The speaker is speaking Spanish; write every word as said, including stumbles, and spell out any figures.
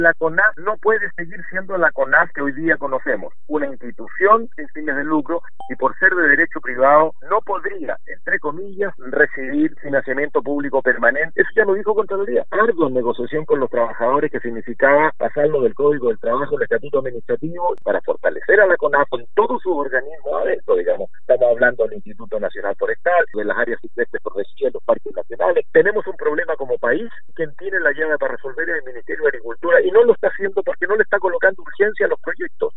La CONAF no puede seguir siendo la CONAF que hoy día conocemos, una institución sin fines de lucro y por ser de derecho privado no podría, entre comillas, recibir financiamiento público permanente. Eso ya lo dijo Contraloría. Ardua negociación con los trabajadores que significaba pasarlo del Código del Trabajo al Estatuto Administrativo para fortalecer a la CONAF con todos sus organismos adentro, digamos. Estamos hablando del Instituto Nacional Forestal, de las áreas silvestres protegidas, los parques nacionales. Tenemos un problema como país. Quien tiene la llave para resolver es el Ministerio de Agricultura y no lo está haciendo porque no le está colocando urgencia a los proyectos.